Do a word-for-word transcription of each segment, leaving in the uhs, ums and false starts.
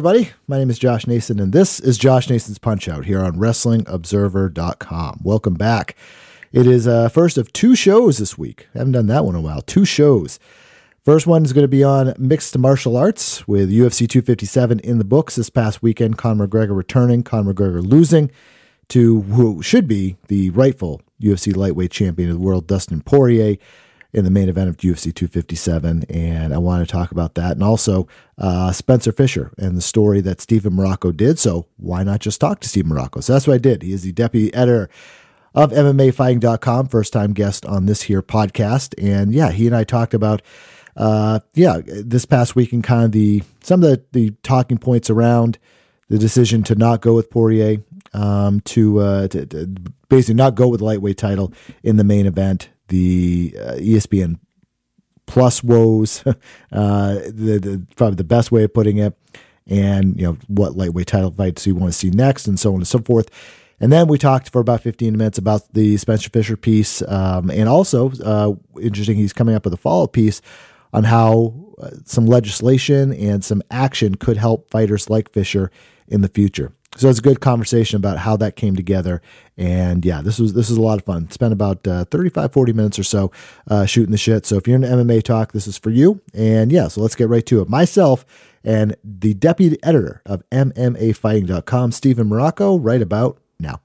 everybody. My name is Josh Nason, and this is Josh Nason's Punch-Out here on Wrestling Observer dot com. Welcome back. It is uh, first of two shows this week. I haven't done that one in a while. Two shows. First one is going to be on mixed martial arts with U F C two fifty-seven in the books this past weekend. Conor McGregor returning, Conor McGregor losing to who should be the rightful U F C lightweight champion of the world, Dustin Poirier, in the main event of U F C two fifty-seven, and I want to talk about that. And also uh, Spencer Fisher and the story that Steven Morocco did, so why not just talk to Steven Morocco? So that's what I did. He is the deputy editor of M M A Fighting dot com, first-time guest on this here podcast, and yeah, he and I talked about, uh, yeah, this past week and kind of the some of the, the talking points around the decision to not go with Poirier, um, to, uh, to, to basically not go with the lightweight title in the main event, the uh, E S P N Plus woes, uh, the, the probably the best way of putting it, and you know what lightweight title fights you want to see next, and so on and so forth. And then we talked for about fifteen minutes about the Spencer Fisher piece, um, and also uh, interesting, he's coming up with a follow-up piece on how uh, some legislation and some action could help fighters like Fisher in the future. So it's a good conversation about how that came together. And yeah, this was this was a lot of fun. Spent about uh, thirty-five, forty minutes or so uh, shooting the shit. So if you're into M M A talk, this is for you. And yeah, so let's get right to it. Myself and the deputy editor of M M A Fighting dot com, Steven Morocco, right about now.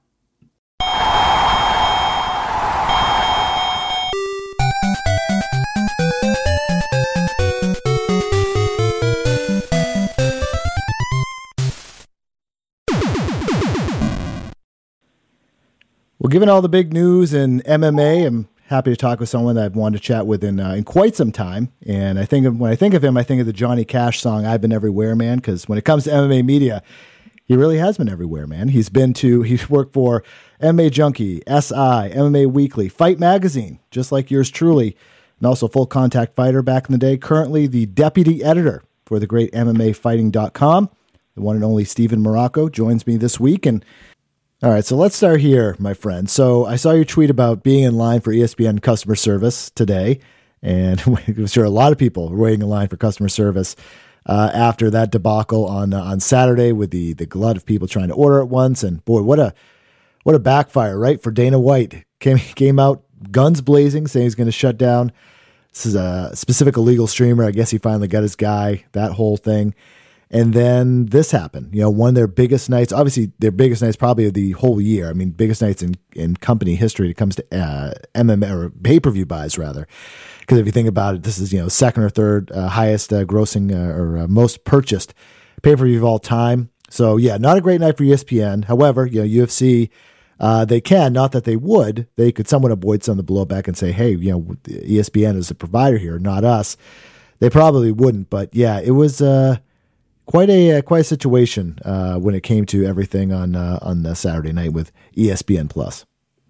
Well, given all the big news in M M A, I'm happy to talk with someone that I've wanted to chat with in uh, in quite some time. And I think of, when I think of him, I think of the Johnny Cash song, "I've Been Everywhere, Man," because when it comes to M M A media, he really has been everywhere, man. He's been to, he's worked for M M A Junkie, S I, M M A Weekly, Fight Magazine, just like yours truly, and also Full Contact Fighter back in the day. Currently the deputy editor for the great M M A Fighting dot com. The one and only Steven Morocco joins me this week. And all right, so let's start here, my friend. So I saw your tweet about being in line for E S P N customer service today, and I'm sure a lot of people were waiting in line for customer service uh, after that debacle on uh, on Saturday with the the glut of people trying to order at once. And boy, what a what a backfire, right? For Dana White, came came out guns blazing, saying he's going to shut down. This is a specific illegal streamer. I guess he finally got his guy. That whole thing. And then this happened, you know, one of their biggest nights, obviously their biggest nights probably of the whole year. I mean, biggest nights in, in company history when it comes to uh, M M A or pay-per-view buys, rather. Because if you think about it, this is, you know, second or third uh, highest uh, grossing uh, or uh, most purchased pay-per-view of all time. So, yeah, not a great night for E S P N. However, you know, U F C, uh, they can, not that they would, they could somewhat avoid some of the blowback and say, hey, you know, E S P N is the provider here, not us. They probably wouldn't. But, yeah, it was... Uh, Quite a uh, quite a situation uh, when it came to everything on uh, on the Saturday night with E S P N Plus.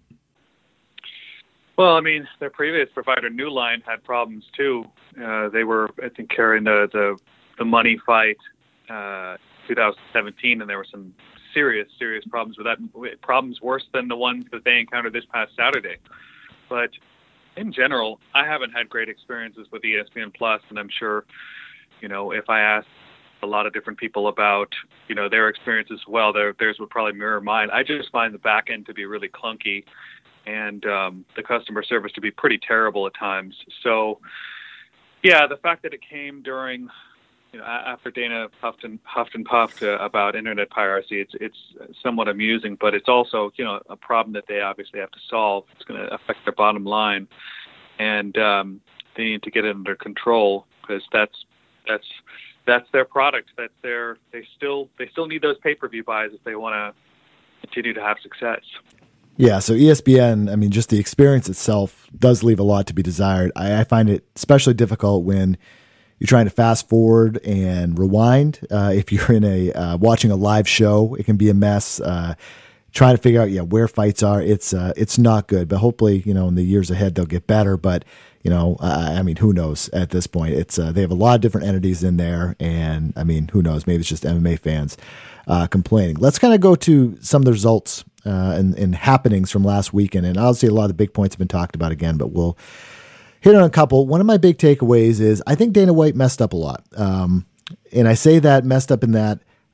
Well, I mean, their previous provider, New Line, had problems too. Uh, they were, I think, carrying the the, the money fight uh, twenty seventeen, and there were some serious serious problems with that. Problems worse than the ones that they encountered this past Saturday. But in general, I haven't had great experiences with E S P N Plus, and I'm sure, you know, if I asked a lot of different people about, you know, their experience as well, their, theirs would probably mirror mine. I just find the back end to be really clunky and um, the customer service to be pretty terrible at times. So, yeah, the fact that it came during, you know, after Dana huffed and, huffed and puffed uh, about internet piracy, it's it's somewhat amusing, but it's also, you know, a problem that they obviously have to solve. It's going to affect their bottom line, and um, they need to get it under control because that's that's. That's their product. That's their. They still. They still need those pay-per-view buys if they want to continue to have success. Yeah. So E S P N. I mean, just the experience itself does leave a lot to be desired. I, I find it especially difficult when you're trying to fast forward and rewind. Uh, if you're in a uh, watching a live show, it can be a mess. Uh, trying to figure out yeah where fights are. It's uh, it's not good. But hopefully, you know, in the years ahead they'll get better. But You know, uh, I mean, who knows at this point? It's uh, they have a lot of different entities in there, and I mean, who knows? Maybe it's just M M A fans uh, complaining. Let's kind of go to some of the results uh, and, and happenings from last weekend, and obviously a lot of the big points have been talked about again, but we'll hit on a couple. One of my big takeaways is I think Dana White messed up a lot, um, and I say that messed up in that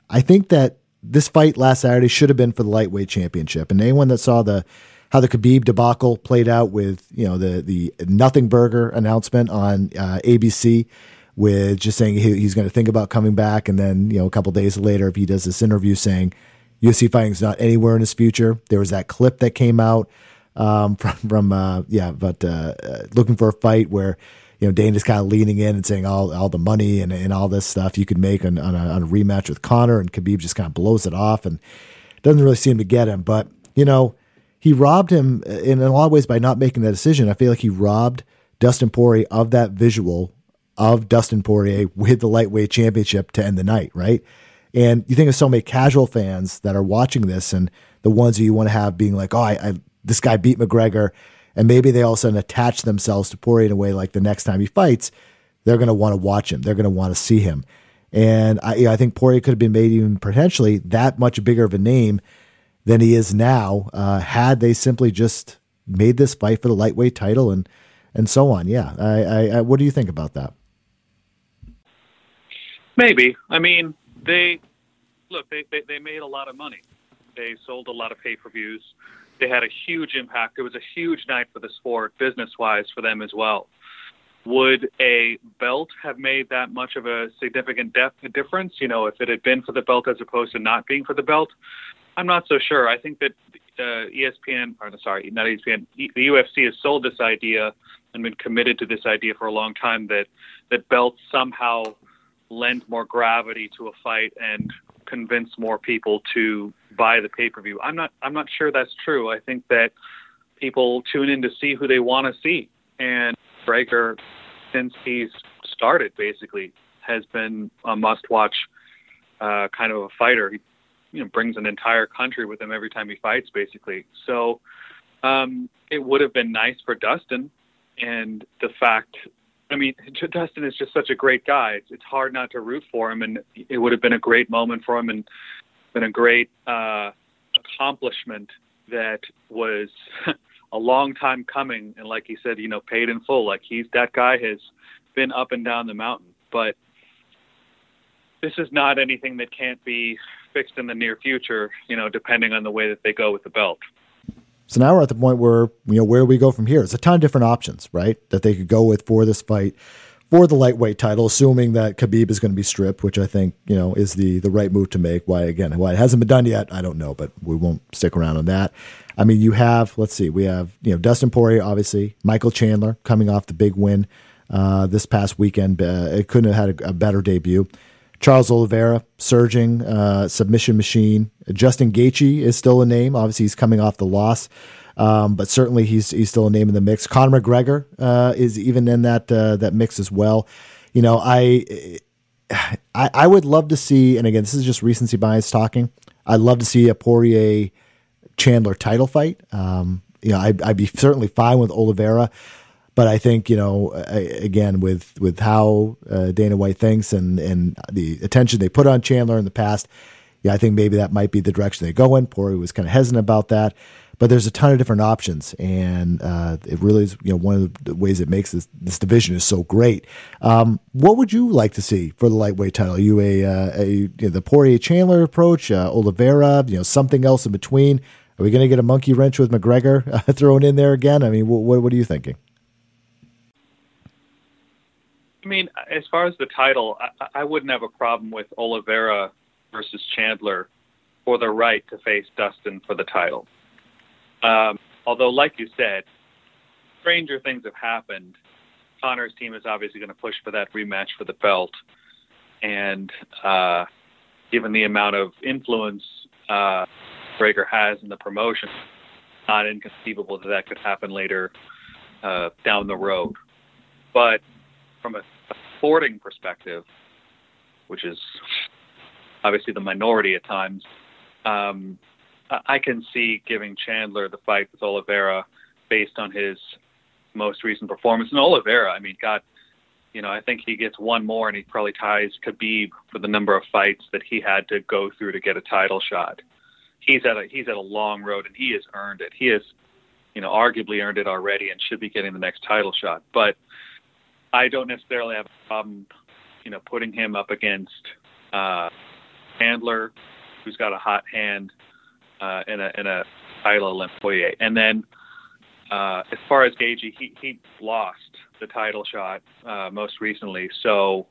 I think that this fight last Saturday should have been for the lightweight championship. And anyone that saw the how the Khabib debacle played out with, you know, the the Nothing Burger announcement on uh, A B C, with just saying he, he's going to think about coming back, and then, you know, a couple days later, if he does this interview saying U F C fighting is not anywhere in his future. There was that clip that came out um, from from uh, yeah, but uh, uh, looking for a fight where, you know, Dana's kind of leaning in and saying all all the money and, and all this stuff you could make on, on, a, on a rematch with Conor, and Khabib just kind of blows it off and doesn't really seem to get him. But, you know, he robbed him in a lot of ways by not making that decision. I feel like he robbed Dustin Poirier of that visual of Dustin Poirier with the lightweight championship to end the night, right? And you think of so many casual fans that are watching this, and the ones that you want to have being like, oh, I, I this guy beat McGregor, and maybe they all of a sudden attach themselves to Poirier in a way like the next time he fights, they're going to want to watch him. They're going to want to see him. And I, you know, I think Poirier could have been made even potentially that much bigger of a name than he is now, uh, had they simply just made this fight for the lightweight title and and so on. Yeah, I, I, I, what do you think about that? Maybe. I mean, they look. They, they they made a lot of money. They sold a lot of pay-per-views. They had a huge impact. It was a huge night for the sport, business-wise, for them as well. Would a belt have made that much of a significant def- difference? You know, if it had been for the belt as opposed to not being for the belt, I'm not so sure. I think that uh, E S P N, or sorry, not E S P N, the U F C has sold this idea and been committed to this idea for a long time that that belts somehow lend more gravity to a fight and convince more people to buy the pay-per-view. I'm not. I'm not sure that's true. I think that people tune in to see who they want to see, and Breaker, since he's started, basically has been a must-watch uh, kind of a fighter. He, you know, brings an entire country with him every time he fights, basically. So um, it would have been nice for Dustin, and the fact, I mean, Dustin is just such a great guy. It's, it's hard not to root for him, and it would have been a great moment for him, and been a great uh, accomplishment that was a long time coming. And like he said, you know, paid in full. Like he's that guy has been up and down the mountain, but this is not anything that can't be fixed in the near future, you know, depending on the way that they go with the belt. So now we're at the point where, you know, where do we go from here? There's a ton of different options, right, that they could go with for this fight for the lightweight title, assuming that Khabib is going to be stripped, which I think, you know, is the the right move to make. Why, again, why it hasn't been done yet, I don't know, but we won't stick around on that. I mean, you have, let's see, we have, you know, Dustin Poirier, obviously, Michael Chandler coming off the big win uh, this past weekend. Uh, it couldn't have had a, a better debut. Charles Oliveira, surging uh, submission machine. Justin Gaethje is still a name. Obviously, he's coming off the loss, um, but certainly he's he's still a name in the mix. Conor McGregor uh, is even in that uh, that mix as well. You know, I, I I would love to see, and again, this is just recency bias talking. I'd love to see a Poirier Chandler title fight. Um, you know, I'd, I'd be certainly fine with Oliveira. But I think, you know, again, with with how uh, Dana White thinks and, and the attention they put on Chandler in the past, yeah, I think maybe that might be the direction they go in. Poirier was kind of hesitant about that. But there's a ton of different options, and uh, it really is, you know, one of the ways it makes this, this division is so great. Um, what would you like to see for the lightweight title? Are you a, uh, a you know, the Poirier Chandler approach, uh, Oliveira, you know, something else in between? Are we going to get a monkey wrench with McGregor uh, thrown in there again? I mean, what what are you thinking? I mean, as far as the title, I, I wouldn't have a problem with Oliveira versus Chandler for the right to face Dustin for the title. Um, although, like you said, stranger things have happened. Conor's team is obviously going to push for that rematch for the belt. And uh, given the amount of influence uh, Breaker has in the promotion, not inconceivable that that could happen later uh, down the road. But from a, a sporting perspective, which is obviously the minority at times, um, I can see giving Chandler the fight with Oliveira based on his most recent performance. And Oliveira, I mean, God, you know, I think he gets one more and he probably ties Khabib for the number of fights that he had to go through to get a title shot. He's at a, he's at a long road, and he has earned it. He has, you know, arguably earned it already and should be getting the next title shot. But I don't necessarily have a problem, you know, putting him up against uh, Chandler, who's got a hot hand uh, in a in a title against Poirier. And then uh, as far as Gaethje, he he lost the title shot uh, most recently. So,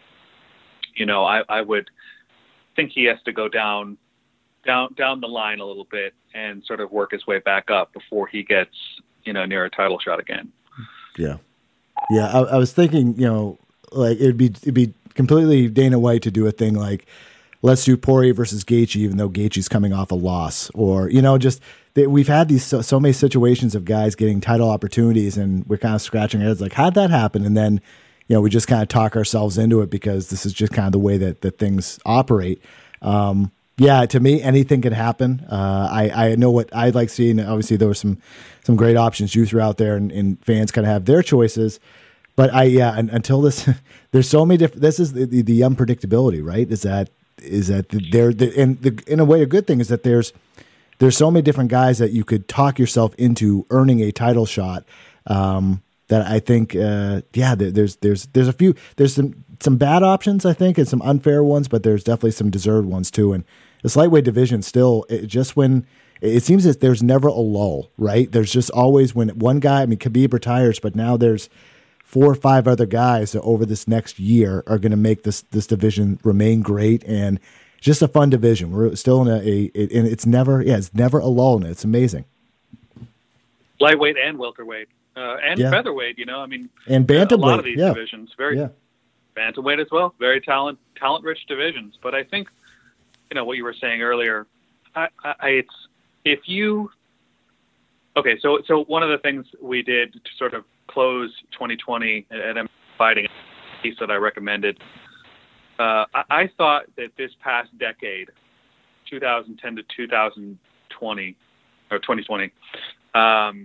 you know, I, I would think he has to go down down down the line a little bit and sort of work his way back up before he gets, you know, near a title shot again. Yeah. Yeah. I, I was thinking, you know, like it'd be, it'd be completely Dana White to do a thing like, let's do Poirier versus Gaethje, even though Gaethje's coming off a loss, or, you know, just they, we've had these so, so many situations of guys getting title opportunities and we're kind of scratching our heads like, how'd that happen? And then, you know, we just kind of talk ourselves into it because this is just kind of the way that, that things operate. Um, yeah, to me, anything can happen. Uh, I, I know what I'd like seeing. Obviously, there were some, some great options you threw out there, and, and fans kind of have their choices. But I, yeah, and, until this, there's so many different. This is the, the, the unpredictability, right? Is that is that there? The, and the, in a way, a good thing is that there's there's so many different guys that you could talk yourself into earning a title shot. Um, that I think, uh, yeah, there, there's there's there's a few there's some some bad options, I think, and some unfair ones, but there's definitely some deserved ones too. And this lightweight division still, it just when it seems that there's never a lull, right? There's just always when one guy, I mean, Khabib retires, but now there's four or five other guys that over this next year are going to make this this division remain great, and just a fun division. We're still in a, a it, and it's never, yeah, it's never a lull in it. It's amazing. Lightweight and welterweight uh, and yeah. featherweight, you know, I mean, and bantamweight, a lot of these yeah. divisions, very yeah. bantamweight as well, very talent talent rich divisions. But I think, you know, what you were saying earlier, I, I, it's if you okay. So so one of the things we did to sort of close twenty twenty at M M A Fighting, a piece that I recommended. Uh, I, I thought that this past decade, two thousand ten to two thousand twenty or twenty twenty, um,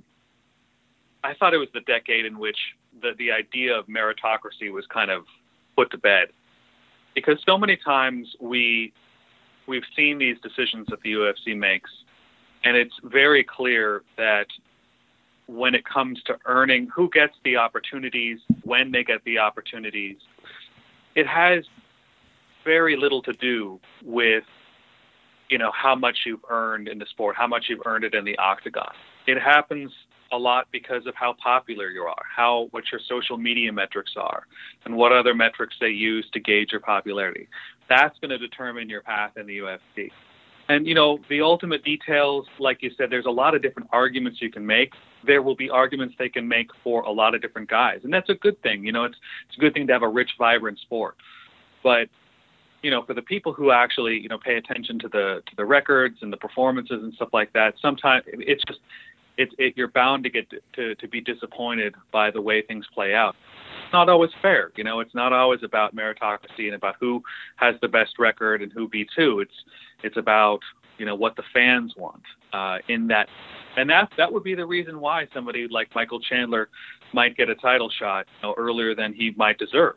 I thought it was the decade in which the the idea of meritocracy was kind of put to bed, because so many times we we've seen these decisions that the U F C makes, and it's very clear that when it comes to earning who gets the opportunities, when they get the opportunities, it has very little to do with, you know, how much you've earned in the sport, how much you've earned it in the octagon. It happens a lot because of how popular you are, how what your social media metrics are, and what other metrics they use to gauge your popularity. That's going to determine your path in the U F C. And, you know, the ultimate details, like you said, there's a lot of different arguments you can make. There will be arguments they can make for a lot of different guys. And that's a good thing. You know, it's it's a good thing to have a rich, vibrant sport. But, you know, for the people who actually, you know, pay attention to the to the records and the performances and stuff like that, sometimes it's just, it's it, you're bound to get to, to, to be disappointed by the way things play out. It's not always fair. You know, it's not always about meritocracy and about who has the best record and who beats who. It's it's about, you know, what the fans want uh, in that. And that that would be the reason why somebody like Michael Chandler might get a title shot, you know, earlier than he might deserve.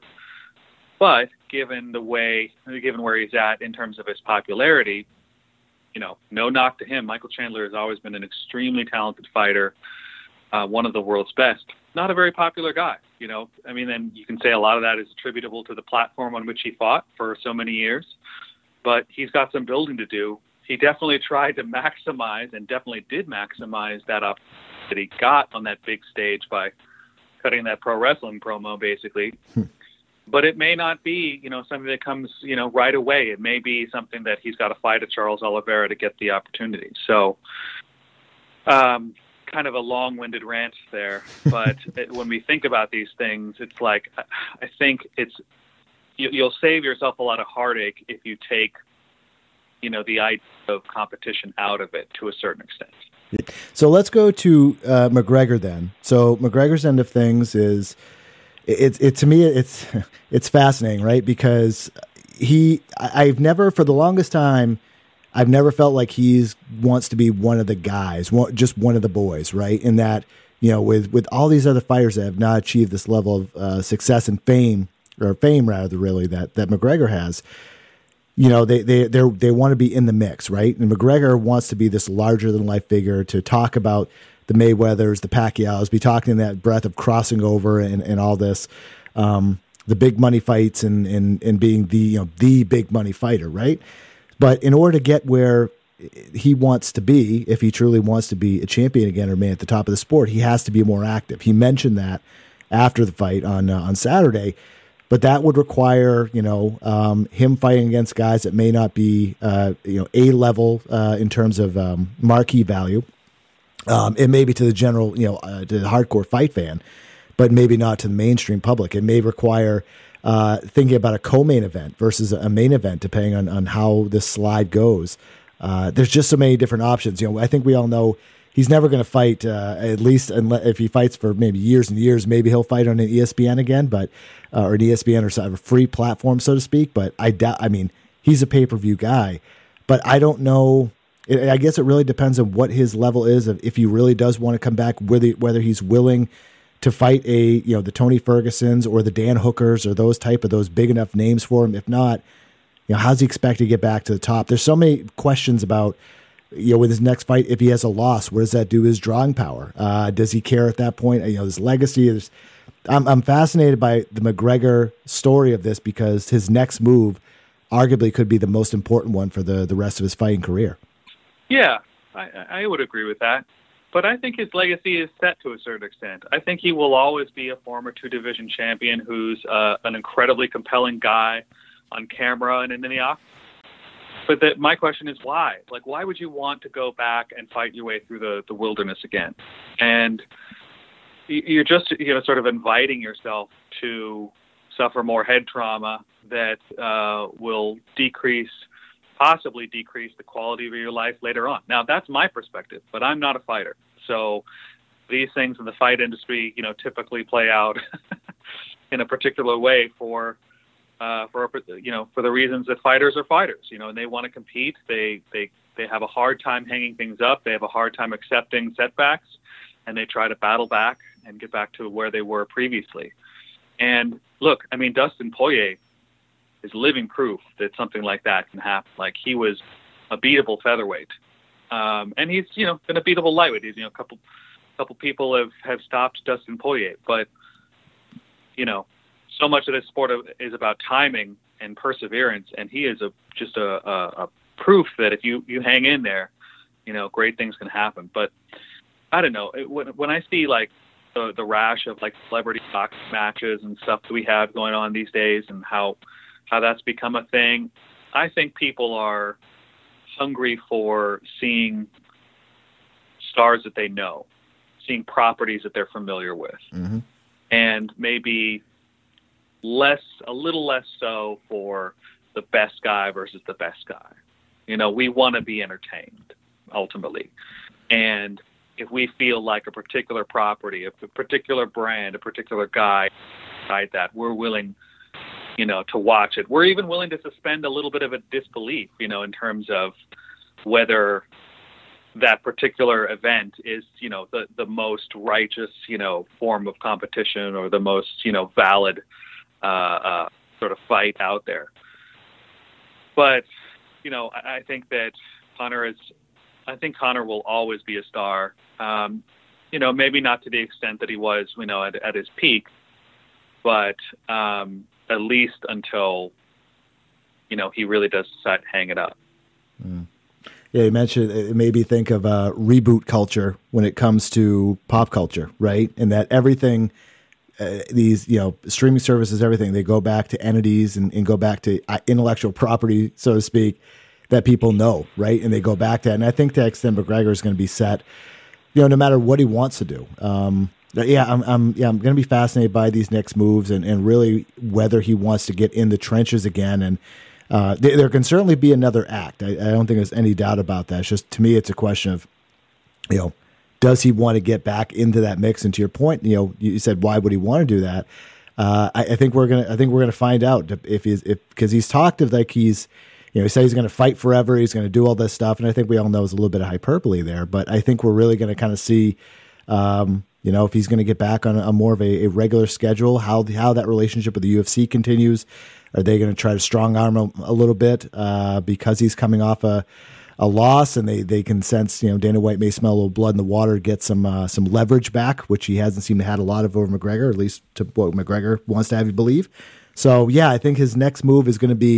But given the way, given where he's at in terms of his popularity, you know, no knock to him. Michael Chandler has always been an extremely talented fighter, uh, one of the world's best. Not a very popular guy, you know. I mean, and you can say a lot of that is attributable to the platform on which he fought for so many years. But he's got some building to do. He definitely tried to maximize, and definitely did maximize that opportunity that he got on that big stage by cutting that pro wrestling promo, basically. Hmm. But it may not be, you know, something that comes, you know, right away. It may be something that he's got to fight at Charles Oliveira to get the opportunity. So, um, kind of a long-winded rant there. But it, when we think about these things, it's like, I think it's, you, you'll save yourself a lot of heartache if you take, you know, the idea of competition out of it to a certain extent. So let's go to uh, McGregor then. So McGregor's end of things is, It's it, it to me it's it's fascinating, right? Because he I've never for the longest time I've never felt like he's wants to be one of the guys, one, just one of the boys, right? In that, you know, with with all these other fighters that have not achieved this level of uh, success and fame, or fame rather, really that that McGregor has, you know, they they they they want to be in the mix, right? And McGregor wants to be this larger than life figure to talk about the Mayweathers, the Pacquiaos, be talking in that breath of crossing over and, and all this, um, the big money fights and, and, and being the, you know, the big money fighter. Right. But in order to get where he wants to be, if he truly wants to be a champion again or remain at the top of the sport, he has to be more active. He mentioned that after the fight on uh, on Saturday, but that would require, you know, um, him fighting against guys that may not be, uh, you know, A level uh, in terms of um, marquee value. Um, it may be to the general, you know, uh, to the hardcore fight fan, but maybe not to the mainstream public. It may require uh, thinking about a co-main event versus a main event, depending on, on how this slide goes. Uh, there's just so many different options. You know, I think we all know he's never going to fight, uh, at least unless, if he fights for maybe years and years, maybe he'll fight on an E S P N again, but uh, or an E S P N or sort of a free platform, so to speak. But I doubt. I mean, he's a pay-per-view guy, but I don't know. It, I guess it really depends on what his level is of if he really does want to come back, whether whether he's willing to fight a you know the Tony Fergusons or the Dan Hookers or those type of those big enough names for him. If not, you know, how's he expect to get back to the top? There's so many questions about, you know, with his next fight, if he has a loss, what does that do to his drawing power? Uh, does he care at that point? You know, his legacy is. I'm, I'm fascinated by the McGregor story of this because his next move arguably could be the most important one for the, the rest of his fighting career. Yeah, I, I would agree with that. But I think his legacy is set to a certain extent. I think he will always be a former two-division champion who's uh, an incredibly compelling guy on camera and in the octagon. But the, my question is why? Like, why would you want to go back and fight your way through the, the wilderness again? And you're just, you know, sort of inviting yourself to suffer more head trauma that uh, will decrease, possibly decrease the quality of your life later on. Now, that's my perspective, but I'm not a fighter. So these things in the fight industry, you know, typically play out in a particular way for Uh, for you know, for the reasons that fighters are fighters, you know, and they want to compete. They they they have a hard time hanging things up. They have a hard time accepting setbacks, and they try to battle back and get back to where they were previously. And look, I mean, Dustin Poirier is living proof that something like that can happen. Like, he was a beatable featherweight, um, and he's you know been a beatable lightweight. He's you know a couple couple people have have stopped Dustin Poirier, but you know. So much of this sport is about timing and perseverance, and he is a just a, a, a proof that if you, you hang in there, you know, great things can happen. But I don't know, it, when, when I see like the, the rash of like celebrity boxing matches and stuff that we have going on these days, and how how that's become a thing, I think people are hungry for seeing stars that they know, seeing properties that they're familiar with, mm-hmm. and maybe less, a little less so for the best guy versus the best guy. You know, we want to be entertained ultimately. And if we feel like a particular property, a particular brand, a particular guy, like that, we're willing, you know, to watch it. We're even willing to suspend a little bit of a disbelief, you know, in terms of whether that particular event is, you know, the, the most righteous, you know, form of competition, or the most, you know, valid Uh, uh, sort of fight out there. But, you know, I, I think that Conor is, I think Conor will always be a star. Um, you know, maybe not to the extent that he was, you know, at, at his peak, but um, at least until, you know, he really does decide to hang it up. Mm. Yeah, you mentioned it made me think of uh, reboot culture when it comes to pop culture, right? And that everything, Uh, these, you know, streaming services, everything, they go back to entities and, and go back to uh, intellectual property, so to speak, that people know, right? And they go back to that. And I think to that extent, McGregor is going to be set, you know, no matter what he wants to do. Um, yeah, I'm, I'm, yeah, I'm going to be fascinated by these next moves, and, and really whether he wants to get in the trenches again. And uh, th- there can certainly be another act. I, I don't think there's any doubt about that. It's just, to me, it's a question of, you know, does he want to get back into that mix? And to your point, you know, you said, why would he want to do that? Uh, I, I think we're gonna. I think we're gonna find out if he's if because he's talked of like he's, you know, he said he's going to fight forever. He's going to do all this stuff, and I think we all know it's a little bit of hyperbole there. But I think we're really going to kind of see, um, you know, if he's going to get back on a, a more of a, a regular schedule, how the, how that relationship with the U F C continues. Are they going to try to strong arm him a little bit uh, because he's coming off a a loss, and they, they can sense, you know, Dana White may smell a little blood in the water, get some uh, some leverage back, which he hasn't seemed to have a lot of over McGregor, or at least to what McGregor wants to have you believe. So, yeah, I think his next move is going to be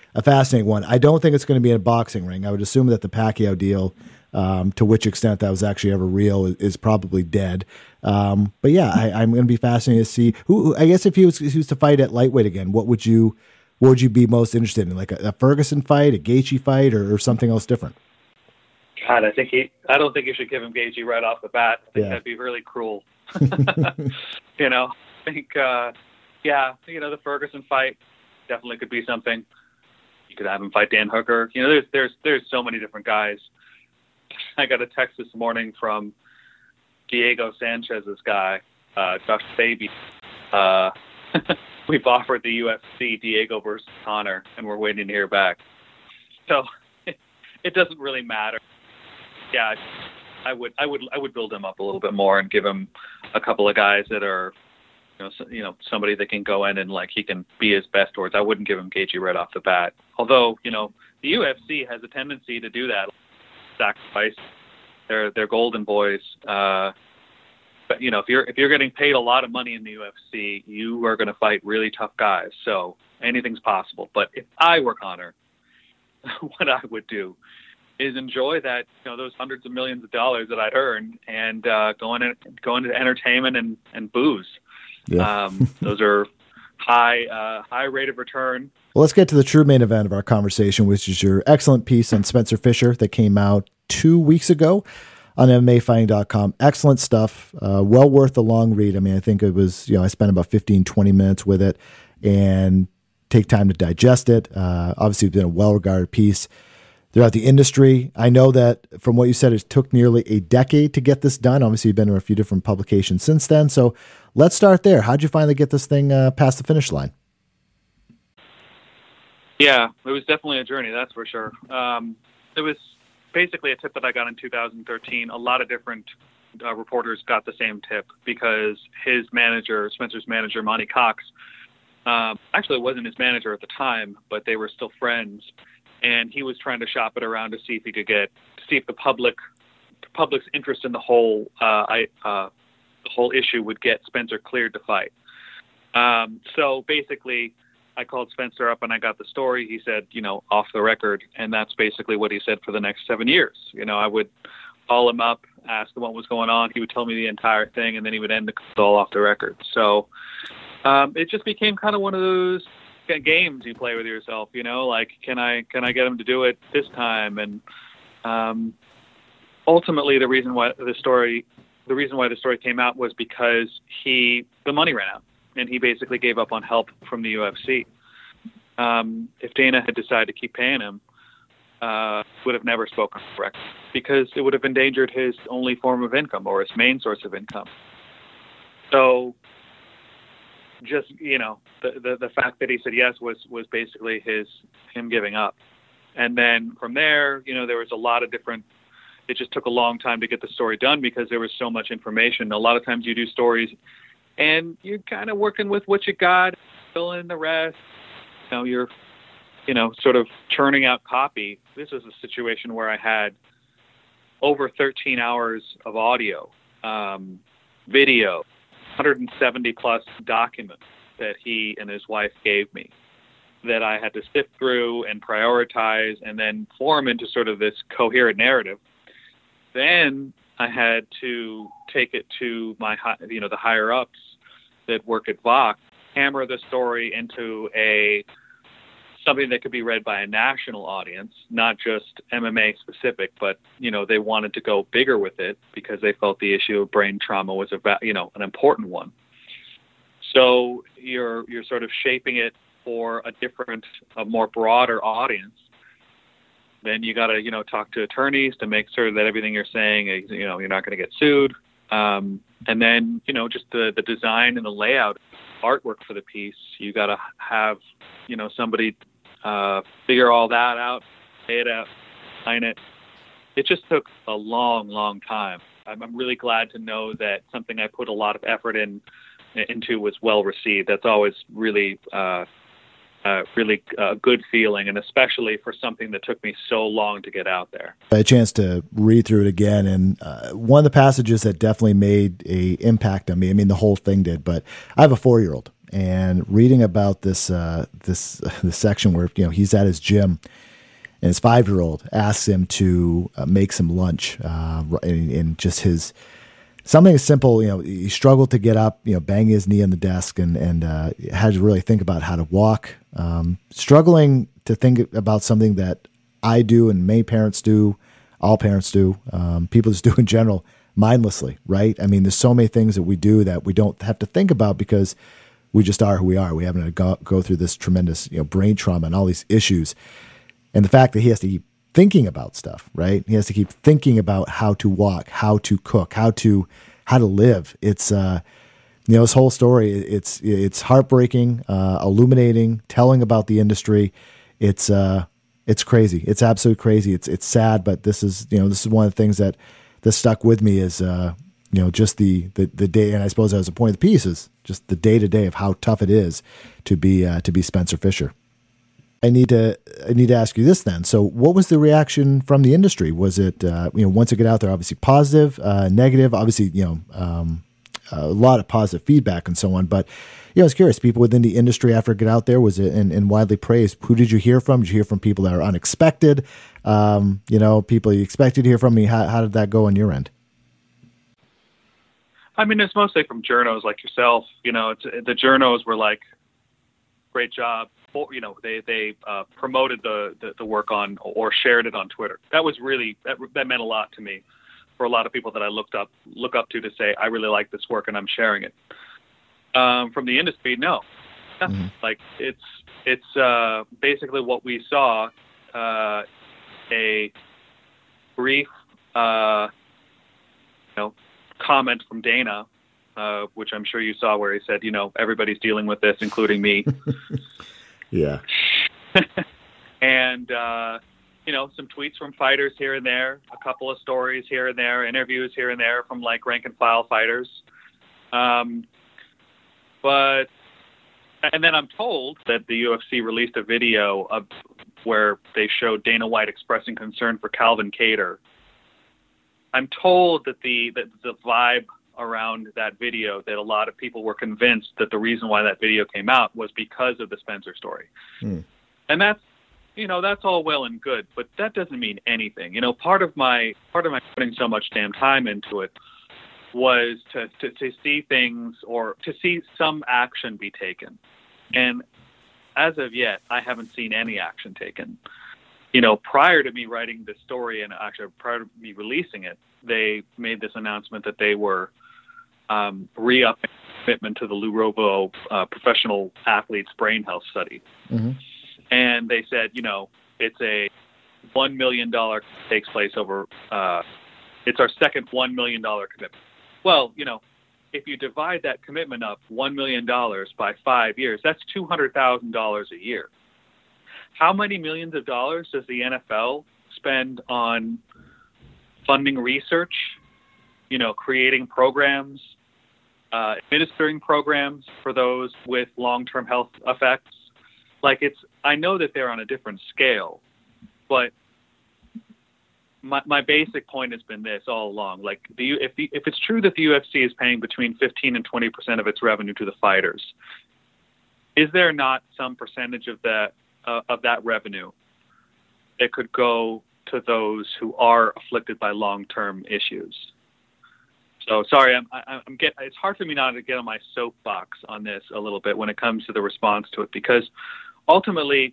a fascinating one. I don't think it's going to be in a boxing ring. I would assume that the Pacquiao deal, um, to which extent that was actually ever real, is, is probably dead. Um, but yeah, I, I'm going to be fascinated to see who, who. I guess if he was, if he was to fight at lightweight again, what would you, what would you be most interested in? Like a, a Ferguson fight, a Gaethje fight, or, or something else different? God, I think he. I don't think you should give him Gaethje right off the bat. I think Yeah. that'd be really cruel. you know, I think, uh, yeah, you know, the Ferguson fight definitely could be something. You could have him fight Dan Hooker. You know, there's there's there's so many different guys. I got a text this morning from Diego Sanchez's guy, uh, Josh Baby. Uh, we've offered the U F C Diego versus Conor, and we're waiting to hear back. So it, it doesn't really matter. Yeah, I would, I would, I would build him up a little bit more and give him a couple of guys that are, you know, so, you know, somebody that can go in and like he can be his best towards. I wouldn't give him Gaethje right off the bat. Although, you know, the U F C has a tendency to do that, sacrifice their their golden boys. Uh, but you know, if you're if you're getting paid a lot of money in the U F C, you are going to fight really tough guys. So anything's possible. But if I were Conor, what I would do is enjoy that, you know, those hundreds of millions of dollars that I'd earned and uh, go, in, go into entertainment and, and booze. Yeah. Um, those are high uh, high rate of return. Well, let's get to the true main event of our conversation, which is your excellent piece on Spencer Fisher that came out two weeks ago on M M A Fighting dot com. Excellent stuff. Uh, well worth the long read. I mean, I think it was, you know, I spent about fifteen, twenty minutes with it and take time to digest it. Uh, obviously, it's been a well-regarded piece throughout the industry. I know that from what you said, it took nearly a decade to get this done. Obviously, you've been to a few different publications since then. So let's start there. How'd you finally get this thing uh, past the finish line? Yeah, it was definitely a journey, that's for sure. Um, it was basically a tip that I got in two thousand thirteen. A lot of different uh, reporters got the same tip because his manager, Spencer's manager, Monty Cox, um, actually it wasn't his manager at the time, but they were still friends. And he was trying to shop it around to see if he could get, to see if the public, the public's interest in the whole, uh, I, uh, the whole issue would get Spencer cleared to fight. Um, so basically, I called Spencer up and I got the story. He said, you know, off the record, and that's basically what he said for the next seven years. You know, I would call him up, ask him what was going on. He would tell me the entire thing, and then he would end the call off the record. So um, it just became kind of one of those games you play with yourself, you know, like, can I, can I get him to do it this time? And, um, ultimately the reason why the story, the reason why the story came out was because he, the money ran out and he basically gave up on help from the U F C. Um, if Dana had decided to keep paying him, uh, would have never spoken correct because it would have endangered his only form of income or his main source of income. So, just, you know, the, the the fact that he said yes was was basically his him giving up. And then from there, you know, there was a lot of different, it just took a long time to get the story done because there was so much information. A lot of times you do stories and you're kind of working with what you got, fill in the rest. You know, you're, you know, sort of churning out copy. This is a situation where I had over thirteen hours of audio, um, video, one hundred seventy plus documents that he and his wife gave me that I had to sift through and prioritize and then form into sort of this coherent narrative. Then I had to take it to my, you know, the higher ups that work at Vox, hammer the story into a something that could be read by a national audience, not just M M A specific, but, you know, they wanted to go bigger with it because they felt the issue of brain trauma was a, you know, an important one. So you're, you're sort of shaping it for a different, a more broader audience. Then you got to, you know, talk to attorneys to make sure that everything you're saying, you know, you're not going to get sued. Um, and then, you know, just the, the design and the layout, artwork for the piece, you got to have, you know, somebody uh, figure all that out, lay it out, sign it. It just took a long, long time. I'm, I'm really glad to know that something I put a lot of effort in into was well received. That's always really, uh, uh, really a good feeling, and especially for something that took me so long to get out there. I had a chance to read through it again, and uh, one of the passages that definitely made a impact on me, I mean, the whole thing did, but I have a four-year-old, and reading about this uh, this this section where you know he's at his gym, and his five year old asks him to uh, make some lunch, uh, and, and just his something as simple. You know, he struggled to get up, you know, banging his knee on the desk, and and uh, had to really think about how to walk. Um, struggling to think about something that I do and many parents do, all parents do, um, people just do in general, mindlessly, right? I mean, there's so many things that we do that we don't have to think about because we just are who we are. We haven't had to go, go through this tremendous, you know, brain trauma and all these issues. And the fact that he has to keep thinking about stuff, right? He has to keep thinking about how to walk, how to cook, how to how to live. It's uh, you know, this whole story. It's it's heartbreaking, uh, illuminating, telling about the industry. It's uh, it's crazy. It's absolutely crazy. It's it's sad, but this is you know this is one of the things that that stuck with me is uh, you know just the, the the day, and I suppose that was the point of the piece is just the day to day of how tough it is to be uh, to be Spencer Fisher. I need to I need to ask you this then. So, what was the reaction from the industry? Was it uh, you know once it got out there, obviously positive, uh, negative? Obviously, you know um, a lot of positive feedback and so on. But yeah, I was curious. People within the industry after it got out there, was it and, and widely praised? Who did you hear from? Did you hear from people that are unexpected? Um, you know, people you expected to hear from me. How, how did that go on your end? I mean, it's mostly from journos like yourself. You know, it's, the journos were like, "Great job." You know, they they uh, promoted the, the the work on or shared it on Twitter. That was really that, that meant a lot to me. For a lot of people that I looked up look up to to say I really like this work and I'm sharing it. Um, from the industry, no, mm-hmm. like it's it's uh, basically what we saw. Uh, a brief, uh, you know, comment from Dana, uh, which I'm sure you saw, where he said, you know, everybody's dealing with this, including me. Yeah. And, uh, you know, some tweets from fighters here and there, a couple of stories here and there, interviews here and there from like rank and file fighters. Um, but, and then I'm told that the U F C released a video of where they showed Dana White expressing concern for Calvin Kattar. I'm told that the, that the vibe around that video, that a lot of people were convinced that the reason why that video came out was because of the Spencer story. Hmm. And that's, you know, that's all well and good, but that doesn't mean anything. You know, part of my, part of my putting so much damn time into it was to, to, to see things or to see some action be taken. And as of yet, I haven't seen any action taken. You know, prior to me writing this story and actually prior to me releasing it, they made this announcement that they were um, re-upping commitment to the Lou Rovo uh, professional athletes brain health study. Mm-hmm. And they said, you know, it's a one million dollars takes place over, uh, it's our second one million dollars commitment. Well, you know, if you divide that commitment up one million dollars by five years, that's two hundred thousand dollars a year. How many millions of dollars does the N F L spend on funding research, you know, creating programs, uh, administering programs for those with long-term health effects? Like it's, I know that they're on a different scale, but my my basic point has been this all along. Like the if the if it's true that the U F C is paying between fifteen and twenty percent of its revenue to the fighters, is there not some percentage of that uh, of that revenue that could go to those who are afflicted by long-term issues? So sorry, I'm, I'm get. It's hard for me now to get on my soapbox on this a little bit when it comes to the response to it, because ultimately,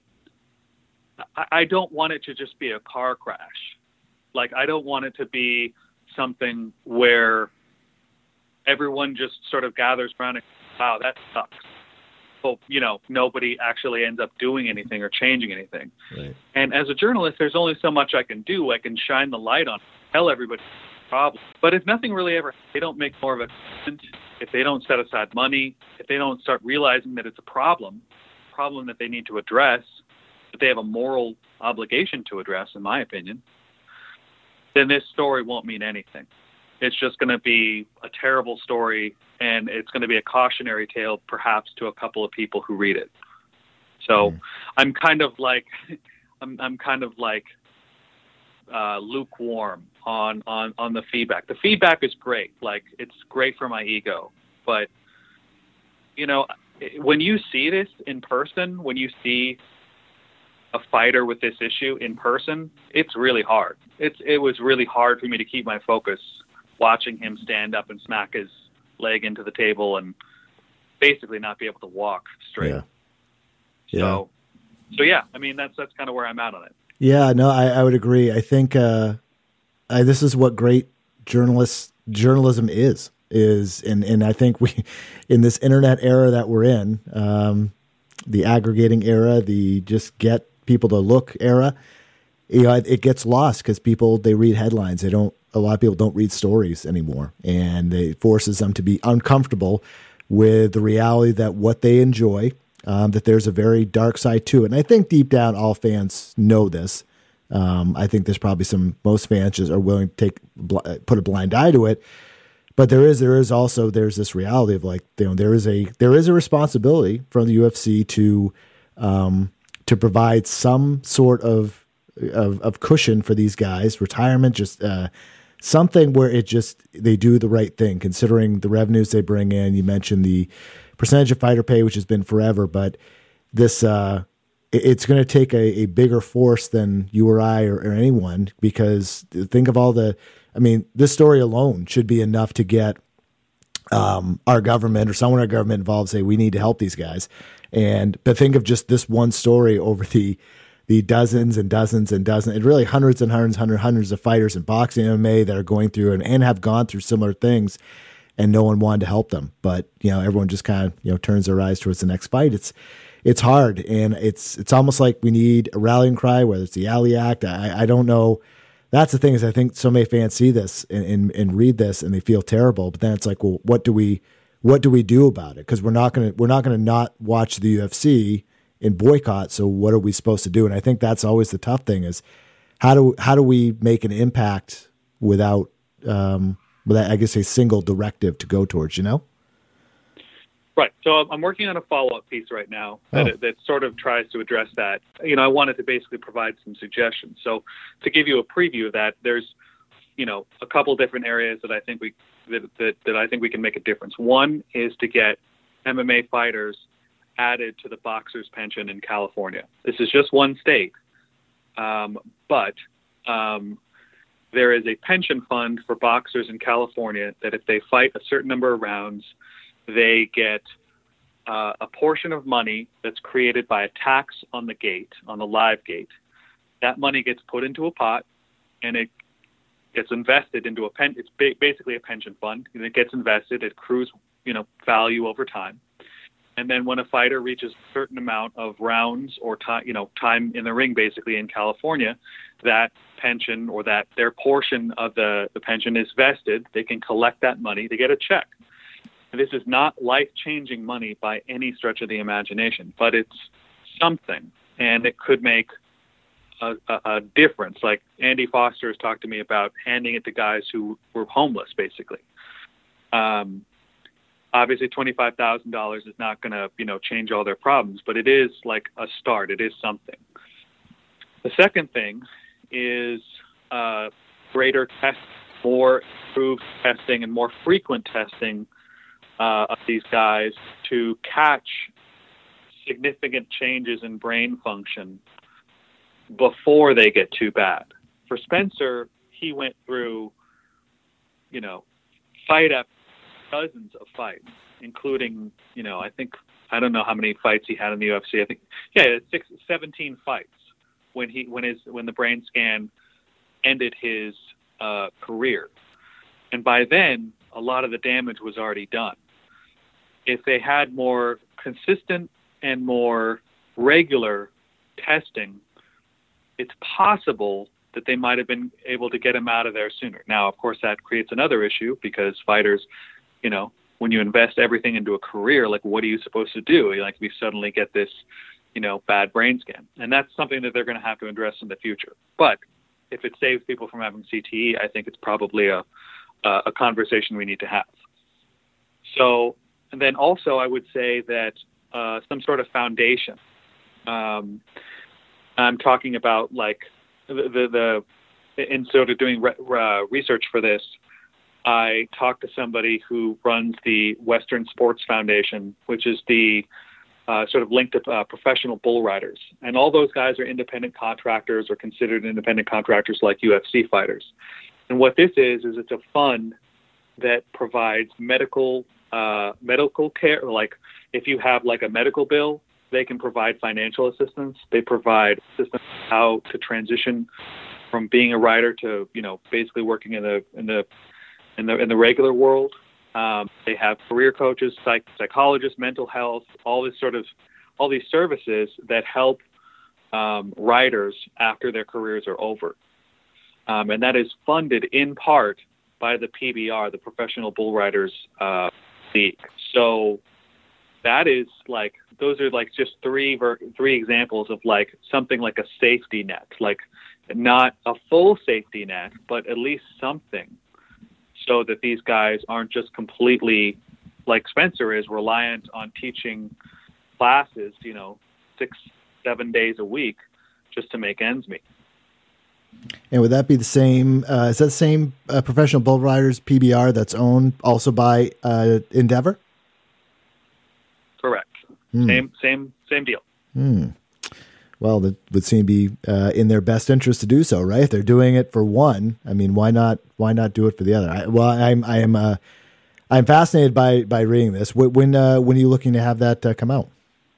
I, I don't want it to just be a car crash. Like I don't want it to be something where everyone just sort of gathers around and, wow, that sucks. Well, you know, nobody actually ends up doing anything or changing anything. Right. And as a journalist, there's only so much I can do. I can shine the light on, tell everybody the problem. But if nothing really ever, they don't make more of a comment, if they don't set aside money, if they don't start realizing that it's a problem, problem that they need to address, that they have a moral obligation to address, in my opinion, then this story won't mean anything. It's just going to be a terrible story, and it's going to be a cautionary tale, perhaps, to a couple of people who read it. So mm. I'm kind of like, I'm, I'm kind of like uh, lukewarm on, on, on the feedback. The feedback is great. Like, it's great for my ego, but you know, when you see this in person, when you see a fighter with this issue in person, it's really hard. It's it was really hard for me to keep my focus watching him stand up and smack his leg into the table and basically not be able to walk straight. Yeah. Yeah. So, so yeah, I mean, that's, that's kind of where I'm at on it. Yeah, no, I, I would agree. I think uh, I, this is what great journalists journalism is, is, and, and I think we, in this internet era that we're in, um, the aggregating era, the just get people to look era, you know, it, it gets lost because people, they read headlines. They don't, a lot of people don't read stories anymore, and it forces them to be uncomfortable with the reality that what they enjoy, um, that there's a very dark side to it. And I think deep down, all fans know this. Um, I think there's probably some, most fans just are willing to take, put a blind eye to it. But there is, there is also, there's this reality of like, you know, there is a, there is a responsibility from the U F C to, um, to provide some sort of, of, of cushion for these guys, retirement, just, uh, something where it just, they do the right thing, considering the revenues they bring in. You mentioned the percentage of fighter pay, which has been forever, but this, uh, it, it's going to take a, a bigger force than you or I or, or anyone, because think of all the, I mean, this story alone should be enough to get um, our government or someone in our government involved, say, we need to help these guys. And, but think of just this one story over the, the dozens and dozens and dozens, and really hundreds and hundreds, hundreds, hundreds of fighters in boxing, M M A that are going through and, and have gone through similar things, and no one wanted to help them. But, you know, everyone just kind of, you know, turns their eyes towards the next fight. It's, it's hard. And it's, it's almost like we need a rallying cry, whether it's the Alley Act. I, I don't know. That's the thing, is I think so many fans see this and, and, and read this and they feel terrible, but then it's like, well, what do we, what do we do about it? Cause we're not going to, we're not going to not watch the U F C and boycott. So what are we supposed to do? And I think that's always the tough thing, is how do, how do we make an impact without, um, without, I guess, a single directive to go towards, you know? Right. So I'm working on a follow-up piece right now that, oh. that sort of tries to address that. You know, I wanted to basically provide some suggestions. So to give you a preview of that, there's, you know, a couple different areas that I think we that, that, that I think we can make a difference. One is to get M M A fighters added to the boxers' pension in California. This is just one state, um, but um, there is a pension fund for boxers in California that if they fight a certain number of rounds, they get uh, a portion of money that's created by a tax on the gate, on the live gate. That money gets put into a pot, and it gets invested into a pen. It's ba- basically a pension fund, and it gets invested. It accrues, you know, value over time. And then when a fighter reaches a certain amount of rounds or time, you know, time in the ring, basically in California, that pension or that their portion of the, the pension is vested. They can collect that money. They get a check. This is not life-changing money by any stretch of the imagination, but it's something, and it could make a, a, a difference. Like Andy Foster has talked to me about handing it to guys who were homeless, basically. Um, obviously, twenty-five thousand dollars is not going to, you know, change all their problems, but it is like a start. It is something. The second thing is uh, greater test, more improved testing, and more frequent testing Uh, of these guys to catch significant changes in brain function before they get too bad. For Spencer, he went through, you know, fight after dozens of fights, including, you know, I think, I don't know how many fights he had in the U F C. I think, yeah, six, seventeen fights when he, when his, when the brain scan ended his uh, career. And by then, a lot of the damage was already done. If they had more consistent and more regular testing, it's possible that they might have been able to get him out of there sooner. Now, of course, that creates another issue, because fighters, you know, when you invest everything into a career, like, what are you supposed to do? Like, we suddenly get this, you know, bad brain scan. And that's something that they're going to have to address in the future. But if it saves people from having C T E, I think it's probably a, a conversation we need to have. So, and then also I would say that uh, some sort of foundation. Um, I'm talking about like the, the, the in sort of doing re- uh, research for this, I talked to somebody who runs the Western Sports Foundation, which is the uh, sort of linked to uh, professional bull riders. And all those guys are independent contractors or considered independent contractors like U F C fighters. And what this is, is it's a fund that provides medical uh, medical care. Like if you have like a medical bill, they can provide financial assistance. They provide assistance how to transition from being a rider to, you know, basically working in the in the in the in the regular world. Um, they have career coaches, psych, psychologists, mental health, all this sort of all these services that help um, riders after their careers are over. Um, and that is funded in part by the P B R, the Professional Bull Riders uh, League. So that is like, those are like just three ver- three examples of like something like a safety net, like not a full safety net, but at least something, so that these guys aren't just completely, like Spencer is, reliant on teaching classes, you know, six, seven days a week just to make ends meet. And would that be the same? Uh, is that the same uh, Professional Bull Riders P B R that's owned also by uh, Endeavor? Correct. Hmm. Same, same, same deal. Hmm. Well, that would seem to be uh, in their best interest to do so, right? If they're doing it for one, I mean, why not? Why not do it for the other? I, well, I'm, I am, uh, I'm fascinated by by reading this. When, uh, when are you looking to have that uh, come out?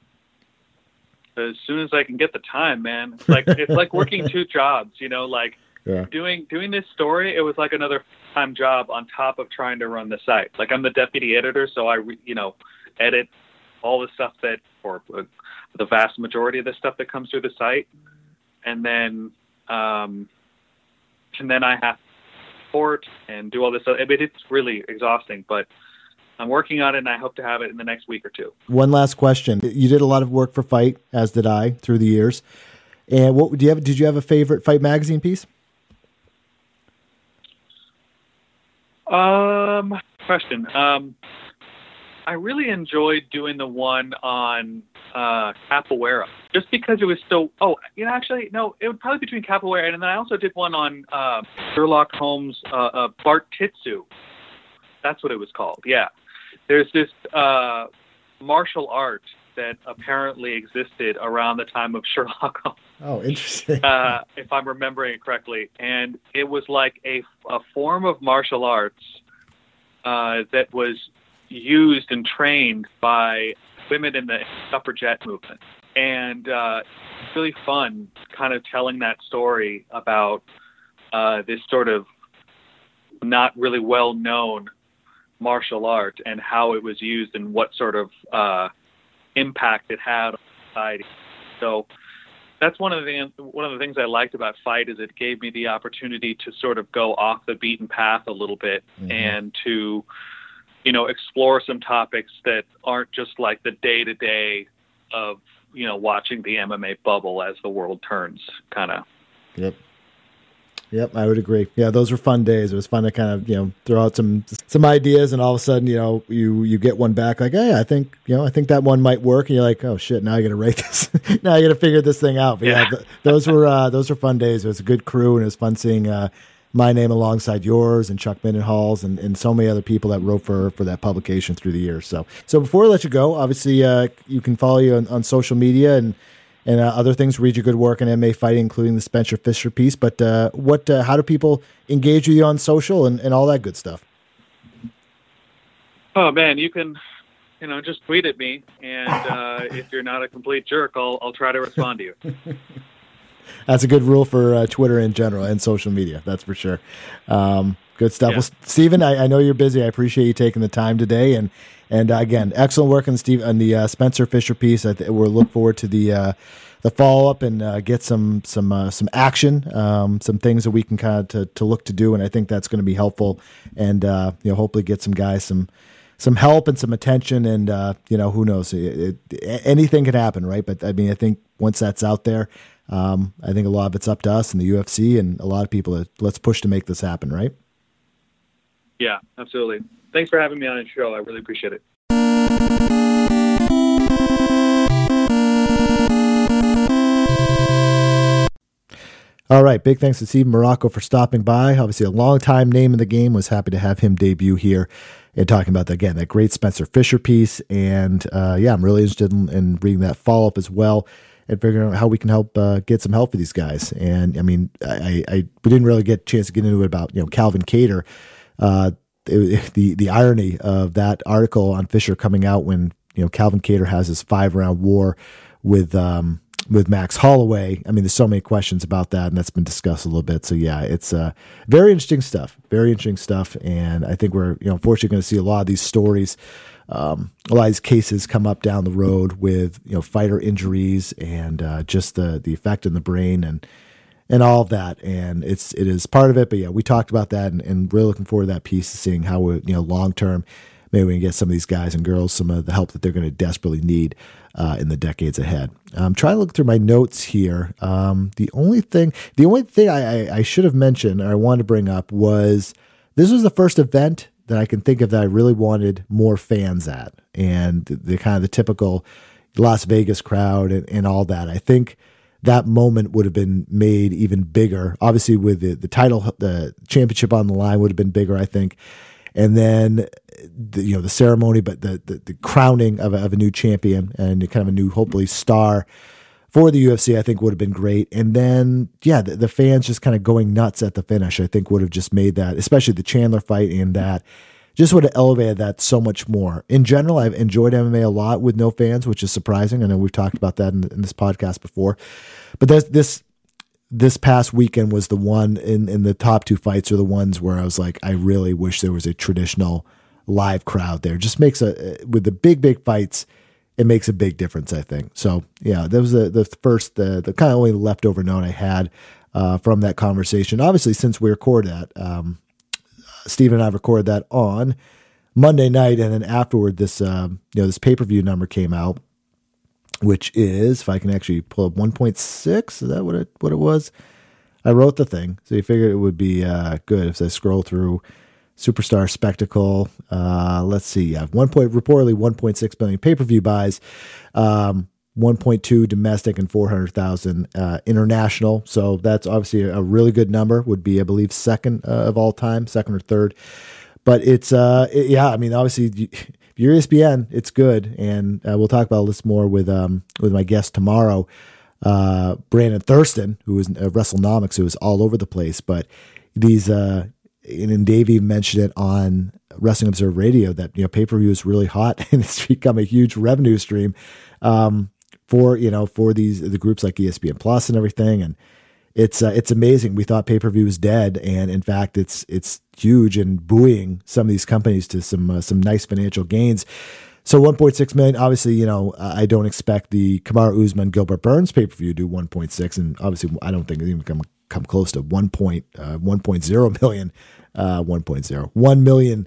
As soon as I can get the time, man. It's like it's like working two jobs, you know, like yeah. doing doing this story. It was like another time job on top of trying to run the site. Like I'm the deputy editor, so I, you know, edit all the stuff that, or uh, the vast majority of the stuff that comes through the site, and then um, and then I have to report and do all this. I mean, it's really exhausting, but I'm working on it, and I hope to have it in the next week or two. One last question. You did a lot of work for Fight, as did I, through the years. And what do you have? Did you have a favorite Fight magazine piece? Um, question. Um, I really enjoyed doing the one on uh, capoeira, just because it was so. Oh, you know, actually, no, it would probably be between capoeira, and then I also did one on uh, Sherlock Holmes, uh, uh, Bartitsu. That's what it was called. Yeah. There's this uh, martial art that apparently existed around the time of Sherlock Holmes. Oh, interesting. uh, if I'm remembering it correctly. And it was like a, a form of martial arts uh, that was used and trained by women in the suffragette movement. And uh, it's really fun kind of telling that story about uh, this sort of not really well-known martial art and how it was used and what sort of uh, impact it had on society. So that's one of the one of the things I liked about Fight, is it gave me the opportunity to sort of go off the beaten path a little bit, mm-hmm. and to, you know, explore some topics that aren't just like the day to day of, you know, watching the M M A bubble as the world turns, kind of. Yep. Yep, I would agree. Yeah, those were fun days. It was fun to kind of, you know, throw out some some ideas, and all of a sudden, you know, you you get one back like, hey, I think, you know, I think that one might work, and you're like, oh shit, now I got to rate this. Now I got to figure this thing out. But yeah, yeah th- those were uh, those were fun days. It was a good crew, and it was fun seeing uh, my name alongside yours and Chuck Mindenhall's and, and so many other people that wrote for for that publication through the years. So so before I let you go, obviously uh, you can follow you on, on social media and. And uh, other things, read your good work in M M A fighting, including the Spencer Fisher piece. But uh, what, uh, how do people engage with you on social and, and all that good stuff? Oh man, you can, you know, just tweet at me, and uh, if you're not a complete jerk, I'll I'll try to respond to you. That's a good rule for uh, Twitter in general and social media. That's for sure. Um, good stuff. Yeah. Well, Stephen, I, I know you're busy. I appreciate you taking the time today, and and uh, again, excellent work on Steve on the uh, Spencer Fisher piece. I th- we'll look forward to the. Uh, the follow up and uh, get some some uh, some action, um, some things that we can kind of to, to look to do, and I think that's going to be helpful, and uh, you know, hopefully get some guys some some help and some attention, and uh, you know, who knows, it, it, anything can happen, right? But I mean, I think once that's out there, um, I think a lot of it's up to us and the U F C and a lot of people. That, let's push to make this happen, right? Yeah, absolutely. Thanks for having me on the show. I really appreciate it. All right. Big thanks to Steven Marrocco for stopping by. Obviously, a long-time name in the game. Was happy to have him debut here and talking about, again, that great Spencer Fisher piece. And uh, yeah, I'm really interested in, in reading that follow-up as well and figuring out how we can help uh, get some help for these guys. And I mean, I, I we didn't really get a chance to get into it about, you know, Calvin Kattar. Uh, it, the the irony of that article on Fisher coming out when, you know, Calvin Kattar has his five-round war with um, with Max Holloway. I mean, there's so many questions about that, and that's been discussed a little bit. So yeah, it's uh, very interesting stuff. Very interesting stuff, and I think we're, you know, unfortunately going to see a lot of these stories. Um, a lot of these cases come up down the road with, you know, fighter injuries and uh, just the the effect in the brain and and all of that. And it's it is part of it. But yeah, we talked about that and, and really looking forward to that piece of seeing how we, you know, long term maybe we can get some of these guys and girls some of the help that they're going to desperately need uh, in the decades ahead. I'm trying to look through my notes here. Um, the only thing the only thing I, I, I should have mentioned or I wanted to bring up was this was the first event that I can think of that I really wanted more fans at, and the, the kind of the typical Las Vegas crowd and, and all that. I think that moment would have been made even bigger. Obviously, with the, the title, the championship on the line would have been bigger, I think. And then, the, you know, the ceremony, but the the, the crowning of a, of a new champion and kind of a new, hopefully, star for the U F C, I think would have been great. And then, yeah, the, the fans just kind of going nuts at the finish, I think would have just made that, especially the Chandler fight and that, just would have elevated that so much more. In general, I've enjoyed M M A a lot with no fans, which is surprising. I know we've talked about that in, in this podcast before. But this this this past weekend was the one in, in the top two fights are the ones where I was like, I really wish there was a traditional live crowd there. Just makes a, with the big, big fights, it makes a big difference, I think. So, yeah, that was the, the first, the, the kind of only leftover note I had uh, from that conversation. Obviously, since we recorded that, um, Steve and I recorded that on Monday night, and then afterward, this um, you know this pay-per-view number came out, which is, if I can actually pull up one point six, is that what it what it was? I wrote the thing, so you figured it would be uh, good if I scroll through Superstar Spectacle. Uh, let's see, yeah, one point reportedly one point six million pay-per-view buys, um, one point two domestic and four hundred thousand uh, international. So that's obviously a really good number. Would be, I believe, second uh, of all time, second or third. But it's uh, it, yeah, I mean, obviously, if you're E S P N, it's good, and uh, we'll talk about this more with um with my guest tomorrow, uh, Brandon Thurston, who is uh, WrestleNomics, who is all over the place. But these uh. And Dave even mentioned it on Wrestling Observer Radio that, you know, pay-per-view is really hot and it's become a huge revenue stream um, for, you know, for these, the groups like E S P N Plus and everything. And it's, uh, it's amazing. We thought pay-per-view was dead. And in fact, it's, it's huge and buoying some of these companies to some, uh, some nice financial gains. So one point six million, obviously, you know, I don't expect the Kamaru Usman Gilbert Burns pay-per-view to do one point six. And obviously I don't think it even come, come close to one point, uh, one point zero million. Uh, one point zero, one million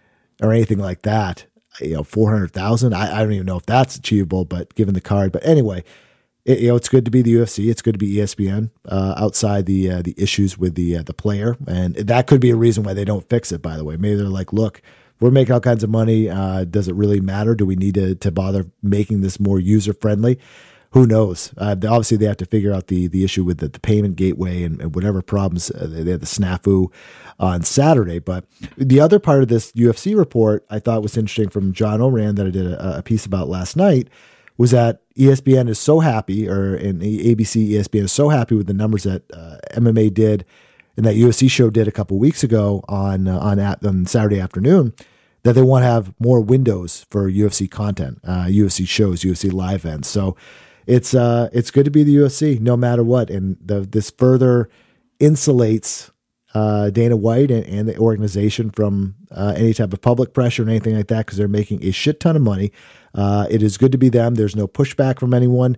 or anything like that, you know, four hundred thousand. I, I don't even know if that's achievable, but given the card, but anyway, it, you know, it's good to be the U F C. It's good to be E S P N uh, outside the, uh, the issues with the, uh, the player. And that could be a reason why they don't fix it, by the way. Maybe they're like, look, we're making all kinds of money. Uh, does it really matter? Do we need to, to bother making this more user friendly? Who knows? Uh, obviously, they have to figure out the the issue with the, the payment gateway and, and whatever problems. Uh, they had the snafu on Saturday. But the other part of this U F C report I thought was interesting from John Oran that I did a, a piece about last night was that E S P N is so happy, or in A B C, E S P N is so happy with the numbers that uh, M M A did and that U F C show did a couple weeks ago on, uh, on, at, on Saturday afternoon, that they want to have more windows for U F C content, uh, U F C shows, U F C live events. So It's uh it's good to be the U F C no matter what, and the, this further insulates uh, Dana White and, and the organization from uh, any type of public pressure or anything like that, because they're making a shit ton of money. Uh, it is good to be them. There's no pushback from anyone,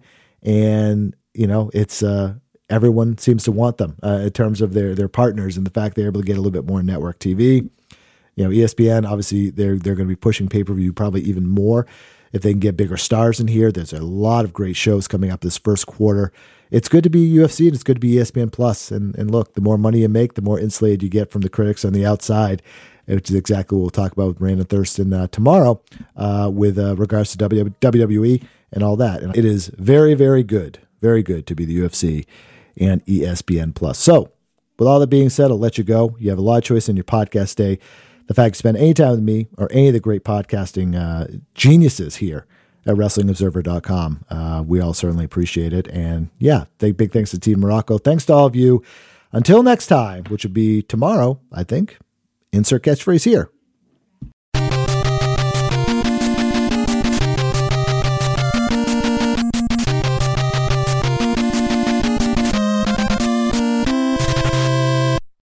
and you know it's uh, everyone seems to want them uh, in terms of their their partners and the fact they're able to get a little bit more network T V. You know, E S P N obviously they're they're going to be pushing pay per view probably even more. If they can get bigger stars in here, there's a lot of great shows coming up this first quarter. It's good to be U F C and it's good to be E S P N Plus. And, and look, the more money you make, the more insulated you get from the critics on the outside, which is exactly what we'll talk about with Brandon Thurston uh, tomorrow uh, with uh, regards to W W E and all that. And it is very, very good, very good to be the U F C and E S P N Plus. So, with all that being said, I'll let you go. You have a lot of choice in your podcast day. The fact you spend any time with me or any of the great podcasting uh, geniuses here at Wrestling Observer dot com, uh, we all certainly appreciate it. And yeah, big, big thanks to Team Morocco. Thanks to all of you. Until next time, which will be tomorrow, I think, insert catchphrase here.